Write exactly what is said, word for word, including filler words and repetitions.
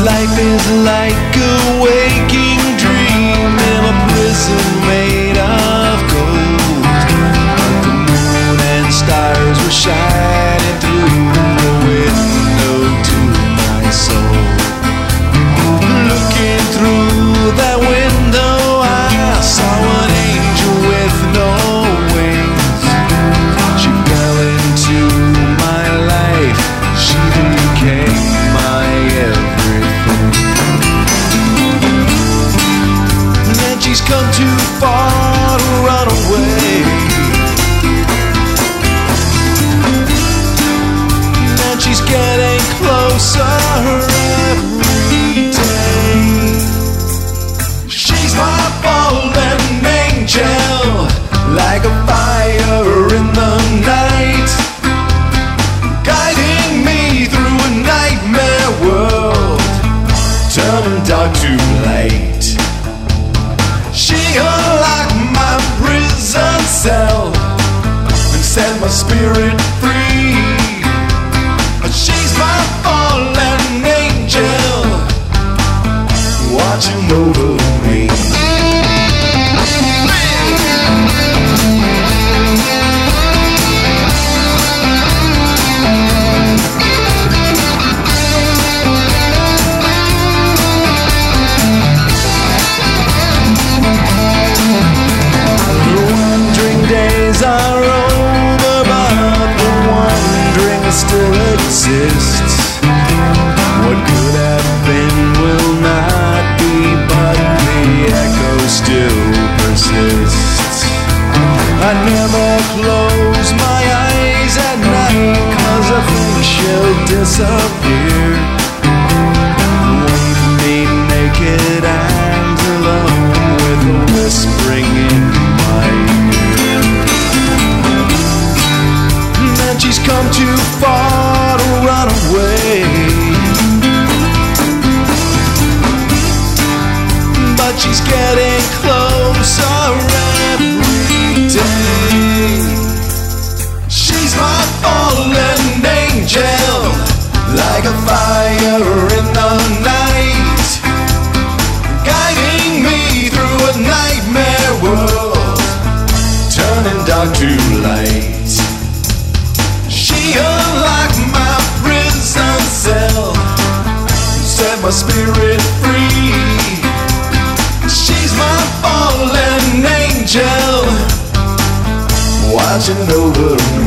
Life is like a waking dream in a prison made of gold. But the moon and stars were shining through the window to my soul. Looking through that window, I saw an angel with no wings. She fell into my life. She became my everything. And then she's come too far to run away. And she's getting closer every day. She's my fallen angel, like a fire in the night, guiding me through a nightmare world, turning dark to light. She unlocked my prison cell and set my spirit free. She's my fallen angel, watching over me. Are over, but the wondering still exists. What could have been will not be, but the echo still persists. I never close my eyes at night, 'cause I think she'll disappear. Leave me naked and alone with a whispering in my ear. And she's come too far to run away, but she's getting closer every day. She's my fallen angel, like a fire in the night, guiding me through a nightmare world, turning dark to light. She unlocked my prison cell, set my spirit free. She's my fallen angel, watching over me.